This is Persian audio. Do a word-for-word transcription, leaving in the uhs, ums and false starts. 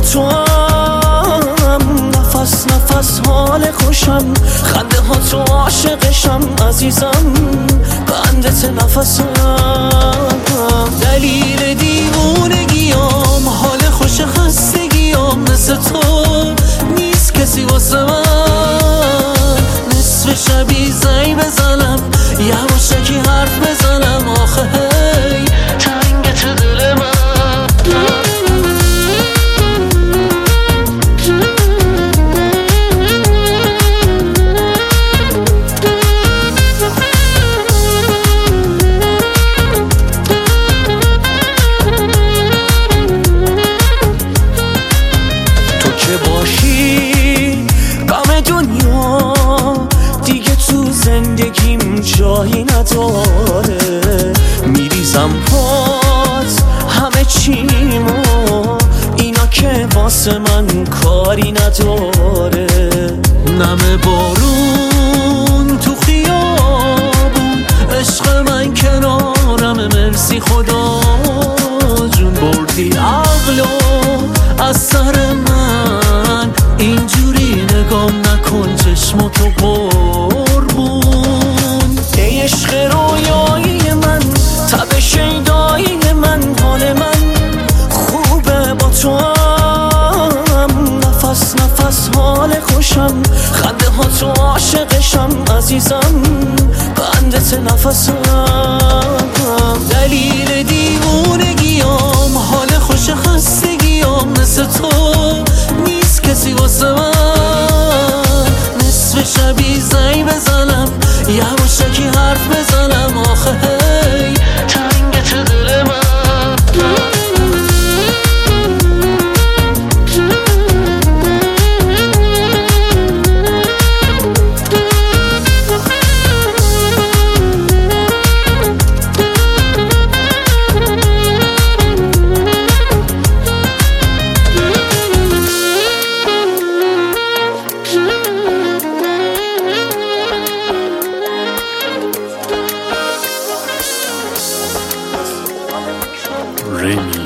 تو هم نفس نفس حال خوشم، خنده ها تو عاشقشم عزیزم، بندت نفسم. دلیل دیوونگیام، حال خوش خستگیام، مثل تو نیست کسی واسه من. نصف شبی زنگ بزنم، یواشکی حرف بزنم، آخه هی تنگت دل من. تو که باشی غم دنیا دیگه تو زندگیم جایی نداره. میریزم پات همه چیمو، اینا که واسه من کاری نداره. نم بارون تو خیابون، عشق من کنارم، مرسی خدا جون، بردی عقلو از سر من. اینجوری نگام نکن، چشماتو قربون. ای عشق رویایی من، تب شیدایی من، حال من خوبه با تو هم. نفس نفس حال خوشم، خنده ها تو عاشقشم عزیزم، بندت نفسم. دلیل دیوونگیام، حال خوش خستگیام، مثل تو نیست کسی واسه من. نصف شبی زنگ بزنم، یواشکی حرف بزنم، آخه هی تنگت دل من. Remy